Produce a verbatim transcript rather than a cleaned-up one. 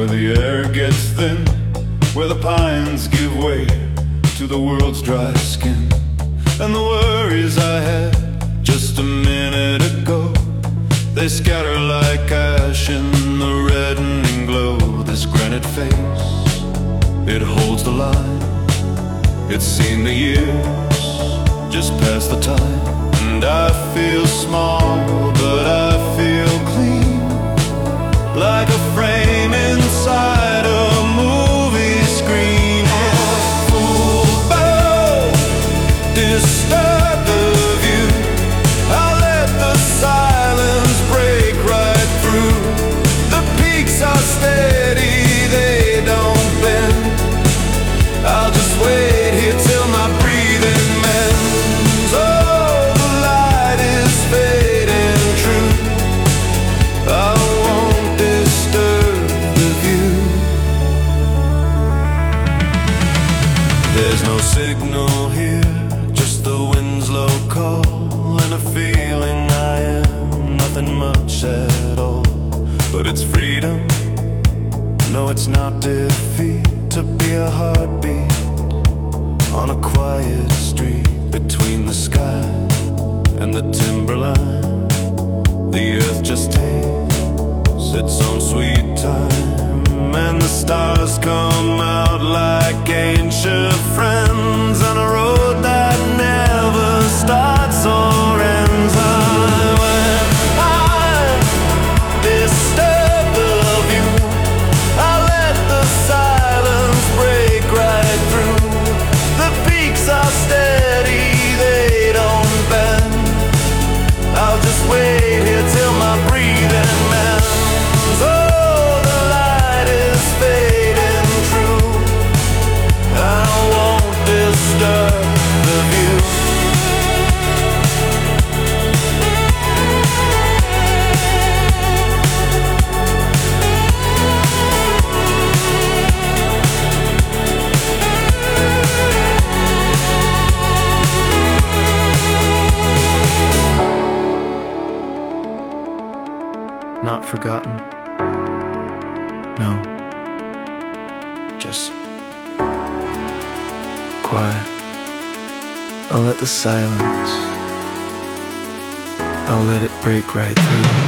where the air gets thin, where the pines give way to the world's dry skin. And the worries I had just a minute ago, they scatter like ash in the reddening glow. This granite face, it holds the line. It's seen the years just past the time. And I feel small, but I feel clean, like a frame inside a movie screen. If football disturb the view, I'll let the silence break right through. The peaks are steady, they don't bend. I'll just wait here till my breathing mends. Oh, the light is fading true, I won't disturb the view. There's no signal here, just the wind's low call, and a feeling I am nothing much at all. But it's freedom, no, it's not defeat, to be a heartbeat on a quiet street between the sky and the timberline. The earth just takes its own sweet time, and the stars come out like ancient friends on a road that never starts or ends. I, when I disturb the view, I let the silence break right through. The peaks are steady, they don't bend. I'll just wait here till my breathing mends. Oh, the light is fading true, I won't disturb the view. Not forgotten, no, just quiet. I'll let the silence, I'll let it break right through.